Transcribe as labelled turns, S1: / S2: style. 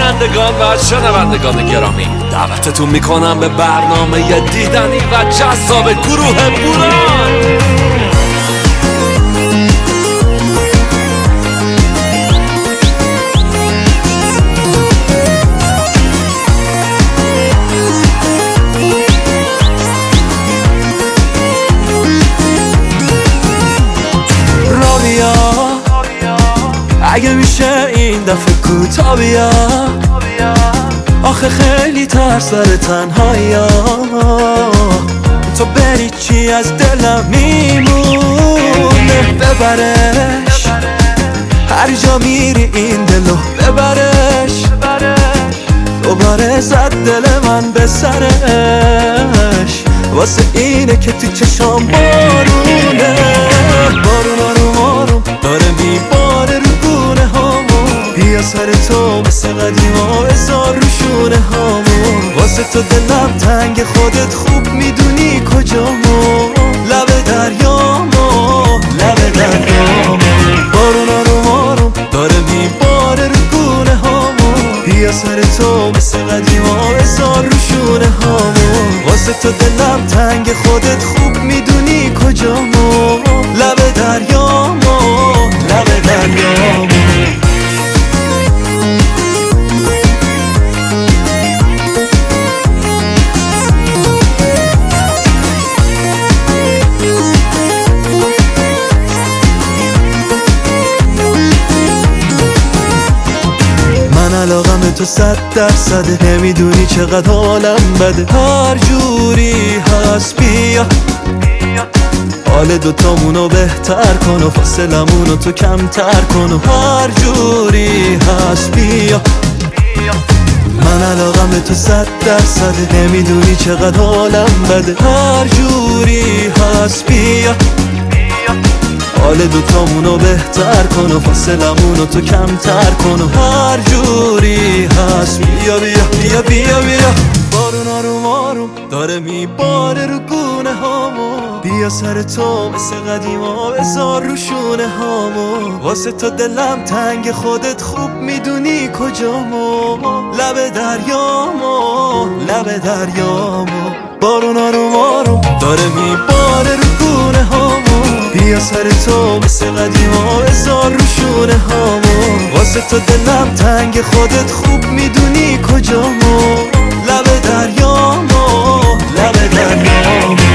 S1: بینندگان و شنوندگان گرامی، دعوتتون میکنم به برنامه دیدنی و جذاب گروه بوران.
S2: اگه میشه این دفعه کوتا بیا، آخه خیلی ترس داره تنهایی، تو بری چی از دلم میمونه. ببرش هر جا میری این دلو ببرش، دوباره زد دل من به سرش، واسه اینه که تو چشام بارونه. بارون آروم آروم داره میباره رو گونه هامون، بیا سر تو مثل قدیما بذار رو شونه هامون. واسه تو دلم تنگ خودت خوب میدونی کجامو، لب دریامو لب دریامو. بارون آروم آروم داره میباره رو گونه هامون، بیا سر تو مثل قدیما بذار رو شونه هامون. واسه تو دلم تنگ خودت خوب میدونی کجامو، لب دریامو لب دریامو. علاقم به تو 100%، نمیدونی چقدر حالم بده. هر جوری هست بیا، حال دوتامونو بهتر کن و فاصلمونو تو کمتر کن و هر جوری هست بیا. من علاقم به تو 100%، نمیدونی چقدر حالم بده. هر جوری هست بیا، حال دوتامونو بهتر کن و فاصلمونو تو کمتر کن و هر جوری هست بیا بیا بیا بیا بیا. بارون آروم آروم داره میباره رو گونه هامو، بیا سر تو مثل قدیما بذار رو شونه هامو. واسه تو دلم تنگ خودت خوب میدونی کجامو، لب دریامو لب دریامو. بارون آروم آروم داره میباره رو گونه هامو، بیا سر تو مثل قدیما بذار رو شونه هامو. واسه تو دلم تنگ خودت خوب میدونی کجامو، لب دریامو لب دریامو.